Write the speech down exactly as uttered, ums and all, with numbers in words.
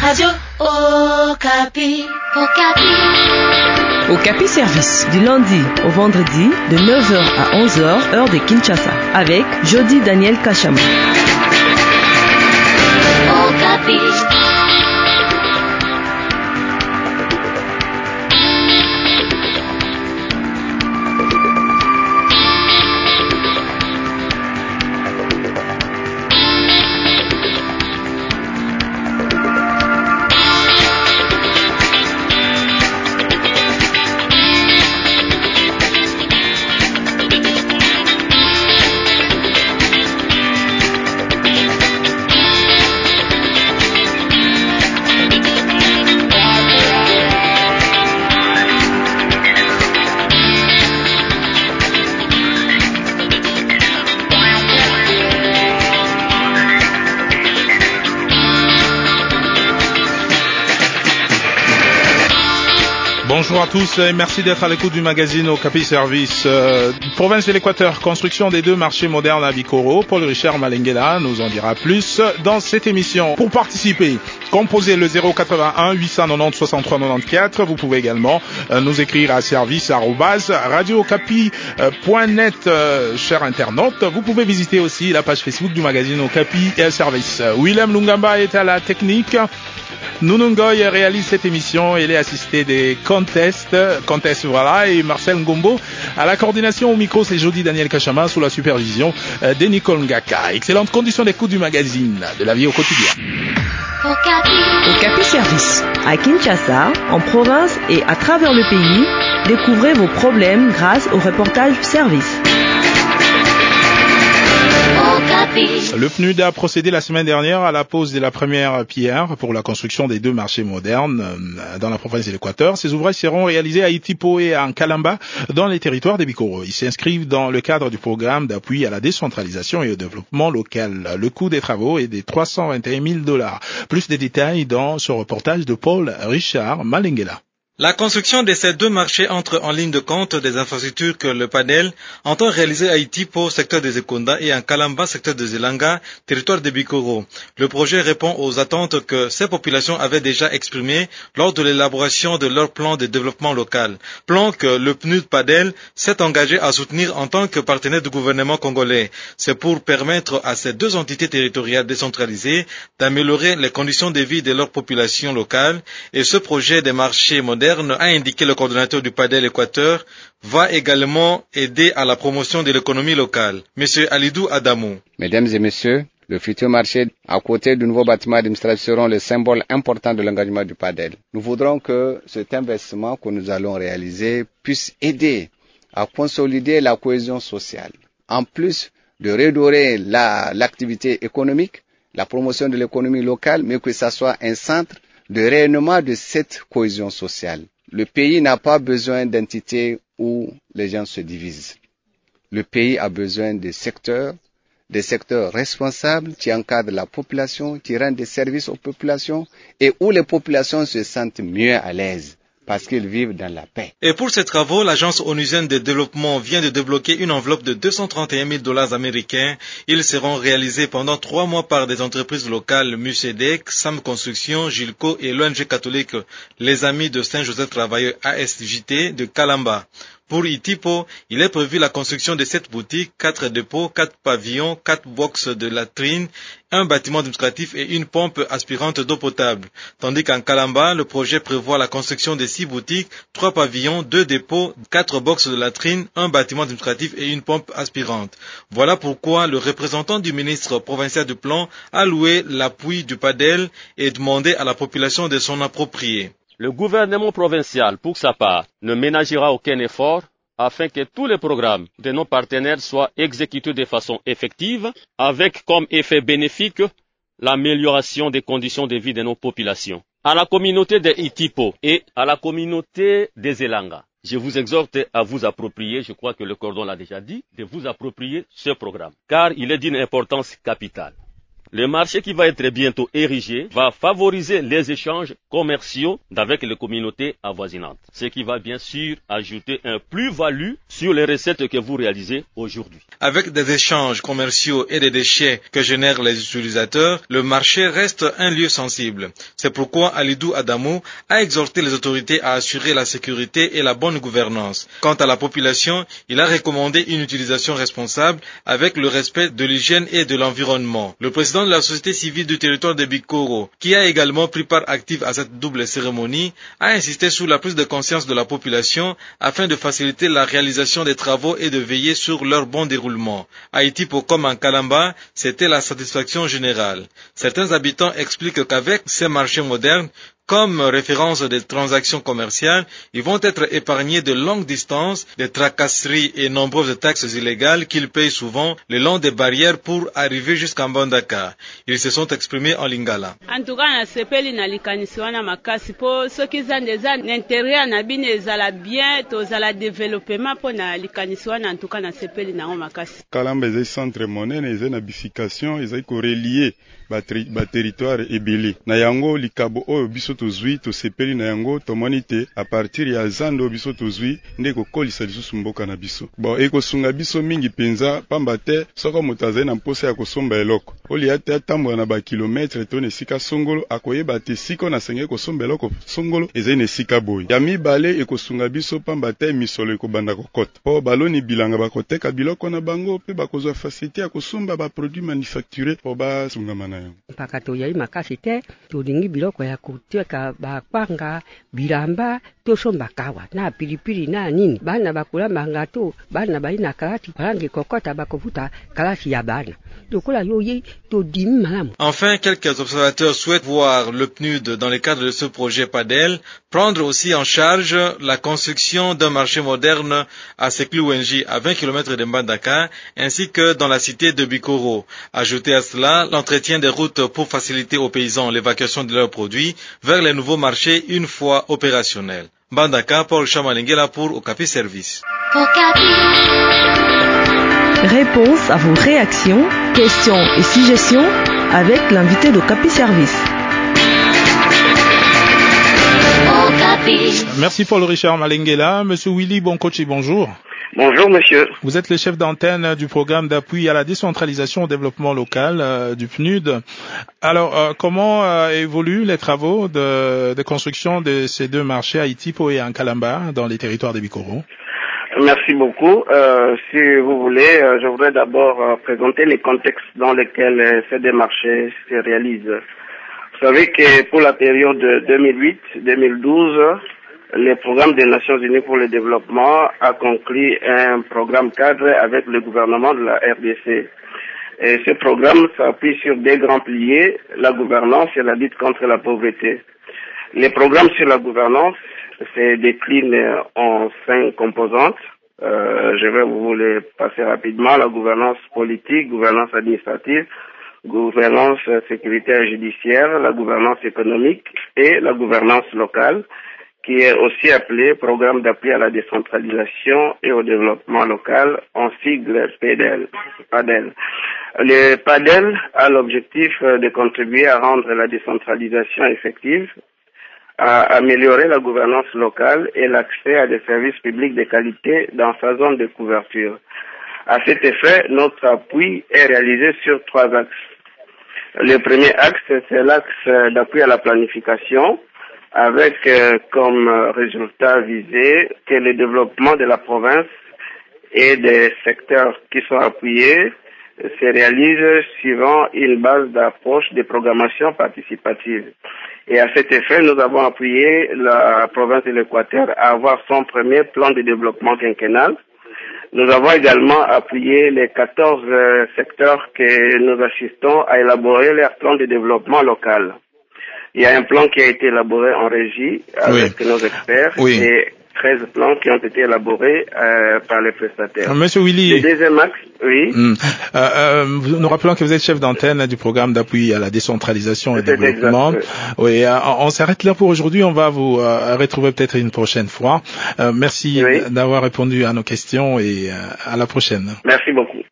Radio Okapi. Okapi. Okapi Service, du lundi au vendredi, de neuf heures à onze heures, heure de Kinshasa, avec Jody Daniel Kachama. Okapi. Bonjour à tous et merci d'être à l'écoute du magazine Okapi Service. Euh, province de l'Équateur, construction des deux marchés modernes à Bikoro. Paul Richard Malengela nous en dira plus dans cette émission. Pour participer, composez le zéro quatre-vingt-un huit cent quatre-vingt-dix soixante-trois quatre-vingt-quatorze. Vous pouvez également euh, nous écrire à service arobase radio okapi point net, euh, chers internautes. Vous pouvez visiter aussi la page Facebook du magazine Okapi Service. Willem Lungamba est à la technique. Nunungoy réalise cette émission. Il est assisté des Contest, Contest voilà, et Marcel Ngombo. À la coordination au micro, c'est Jody Daniel Kachama sous la supervision de Nicole Ngaka. Excellente condition d'écoute du magazine de la vie au quotidien. Okapi. Okapi Service, à Kinshasa, en province et à travers le pays, découvrez vos problèmes grâce au reportage service. Le P N U D a procédé la semaine dernière à la pose de la première pierre pour la construction des deux marchés modernes dans la province de l'Équateur. Ces ouvrages seront réalisés à Itipo et à Nkalamba dans les territoires de Bikoro. Ils s'inscrivent dans le cadre du programme d'appui à la décentralisation et au développement local. Le coût des travaux est de trois cent vingt et un mille dollars. Plus de détails dans ce reportage de Paul Richard Malengela. La construction de ces deux marchés entre en ligne de compte des infrastructures que le P A D E L entend réaliser à Itipo, secteur de Zekonda, et en Kalamba, secteur de Zelanga, territoire de Bikoro. Le projet répond aux attentes que ces populations avaient déjà exprimées lors de l'élaboration de leur plan de développement local. Plan que le P N U D P A D E L s'est engagé à soutenir en tant que partenaire du gouvernement congolais. C'est pour permettre à ces deux entités territoriales décentralisées d'améliorer les conditions de vie de leur population locale, et ce projet des marchés modernes, a indiqué le coordonnateur du P A D E L Équateur, va également aider à la promotion de l'économie locale. Monsieur Alidou Adamou. Mesdames et messieurs, le futur marché, à côté du nouveau bâtiment administratif, seront le symbole important de l'engagement du P A D E L. Nous voudrons que cet investissement que nous allons réaliser puisse aider à consolider la cohésion sociale. En plus de redorer la, l'activité économique, la promotion de l'économie locale, mais que ça soit un centre de rayonnement de cette cohésion sociale. Le pays n'a pas besoin d'entités où les gens se divisent. Le pays a besoin de secteurs, des secteurs responsables qui encadrent la population, qui rendent des services aux populations et où les populations se sentent mieux à l'aise parce qu'ils vivent dans la paix. Et pour ces travaux, l'agence onusienne de développement vient de débloquer une enveloppe de deux cent trente et un mille dollars américains. Ils seront réalisés pendant trois mois par des entreprises locales Musedec, Sam Construction, Gilco et l'O N G catholique Les Amis de Saint-Joseph Travailleur A S J T de Kalamba. Pour Itipo, il est prévu la construction de sept boutiques, quatre dépôts, quatre pavillons, quatre boxes de latrines, un bâtiment administratif et une pompe aspirante d'eau potable. Tandis qu'en Kalamba, le projet prévoit la construction de six boutiques, trois pavillons, deux dépôts, quatre boxes de latrines, un bâtiment administratif et une pompe aspirante. Voilà pourquoi le représentant du ministre provincial du plan a loué l'appui du P A D E L et demandé à la population de s'en approprier. Le gouvernement provincial, pour sa part, ne ménagera aucun effort afin que tous les programmes de nos partenaires soient exécutés de façon effective, avec comme effet bénéfique l'amélioration des conditions de vie de nos populations. À la communauté de Itipo et à la communauté des Zelanga, je vous exhorte à vous approprier, je crois que le cordon l'a déjà dit, de vous approprier ce programme, car il est d'une importance capitale. Le marché qui va être bientôt érigé va favoriser les échanges commerciaux avec les communautés avoisinantes, ce qui va bien sûr ajouter un plus-value sur les recettes que vous réalisez aujourd'hui. Avec des échanges commerciaux et des déchets que génèrent les utilisateurs, le marché reste un lieu sensible. C'est pourquoi Alidou Adamou a exhorté les autorités à assurer la sécurité et la bonne gouvernance. Quant à la population, il a recommandé une utilisation responsable avec le respect de l'hygiène et de l'environnement. Le président de la société civile du territoire de Bikoro, qui a également pris part active à cette double cérémonie, a insisté sur la prise de conscience de la population afin de faciliter la réalisation des travaux et de veiller sur leur bon déroulement. À Itipo comme en Kalamba, c'était la satisfaction générale. Certains habitants expliquent qu'avec ces marchés modernes, comme référence des transactions commerciales, ils vont être épargnés de longues distances, des tracasseries et nombreuses taxes illégales qu'ils payent souvent le long des barrières pour arriver jusqu'à Mbandaka. Ils se sont exprimés en Lingala. En tout cas, na sepeli na likanisiwa na makasi po soki zandeza n'intérêt na bine ezala bien to zala développement po na likanisiwa na en tout cas na sepeli na makasi. Kalamba ezai centre monene ezai na bification ezai ko relier ba territoire ebele na yango likabo oyo biso tozwi tosepeli na yango tomoni te a partir ya zando biso tozwi nde kokolisa lisusu mboka na biso bon ekosunga biso mingi penza pamba te soko moto azali na mposa ya kosomba eloko olia te atambola na bakilometre to na esika songolo akoyeba te siko na senge kosomba eloko songolo ezali na esika boyi ya mibale ekosunga biso pamba te misolo ekobanda kokota po baloni bilanga bakoteka biloko na bango pe bakozwa facilité ya kosomba baproduit manufacturé po basungama na yango mpaka toyai makasi te tolingi biloko ya koteka bakwanga bilamba tosomba kawa na pilipili na nini bana bakulamba ngato bana bali na kalati balangi kokota bakovuta kalati ya bana dokola yoyi to dimi malamu. Enfin, quelques observateurs souhaitent voir le P N U D dans le cadre de ce projet P A D E L prendre aussi en charge la construction d'un marché moderne à Sekluwenji à vingt kilomètres de Mbandaka ainsi que dans la cité de Bikoro. Ajouter à cela l'entretien des routes pour faciliter aux paysans l'évacuation de leurs produits vers les nouveaux marchés une fois opérationnels. Mbandaka, Paul Chamalengela pour Okapi Service. Okapi. Réponse à vos réactions, questions et suggestions avec l'invité d'Okapi Service. Okapi. Merci Paul Richard Malengela. Monsieur Willy Bonkochi, bonjour. Bonjour monsieur. Vous êtes le chef d'antenne du programme d'appui à la décentralisation au développement local euh, du P N U D. Alors, euh, comment euh, évoluent les travaux de, de construction de ces deux marchés à Itipo et en Kalamba dans les territoires de Bikoro? Merci beaucoup. Euh, si vous voulez, euh, je voudrais d'abord euh, présenter les contextes dans lesquels euh, ces deux marchés se réalisent. Vous savez que pour la période deux mille huit deux mille douze, le programme des Nations Unies pour le développement a conclu un programme cadre avec le gouvernement de la R D C. Et ce programme s'appuie sur deux grands piliers, la gouvernance et la lutte contre la pauvreté. Les programmes sur la gouvernance se déclinent en cinq composantes. Euh, je vais vous les passer rapidement. La gouvernance politique, gouvernance administrative, gouvernance sécuritaire et judiciaire, la gouvernance économique et la gouvernance locale, qui est aussi appelé Programme d'appui à la décentralisation et au développement local, en sigle P A D E L. Le P A D E L a l'objectif de contribuer à rendre la décentralisation effective, à améliorer la gouvernance locale et l'accès à des services publics de qualité dans sa zone de couverture. À cet effet, notre appui est réalisé sur trois axes. Le premier axe, c'est l'axe d'appui à la planification, avec euh, comme résultat visé que le développement de la province et des secteurs qui sont appuyés se réalise suivant une base d'approche de programmation participative. Et à cet effet, nous avons appuyé la province de l'Équateur à avoir son premier plan de développement quinquennal. Nous avons également appuyé les quatorze euh, secteurs que nous assistons à élaborer leur plan de développement local. Il y a un plan qui a été élaboré en régie avec oui. nos experts oui. et treize plans qui ont été élaborés euh, par les prestataires. Monsieur Willy, le deuxième axe, oui. Hum. Euh, euh, nous rappelons que vous êtes chef d'antenne du programme d'appui à la décentralisation et au développement. Exact, oui, oui euh, on s'arrête là pour aujourd'hui. On va vous euh, retrouver peut-être une prochaine fois. Euh, merci oui. d'avoir répondu à nos questions et euh, à la prochaine. Merci beaucoup.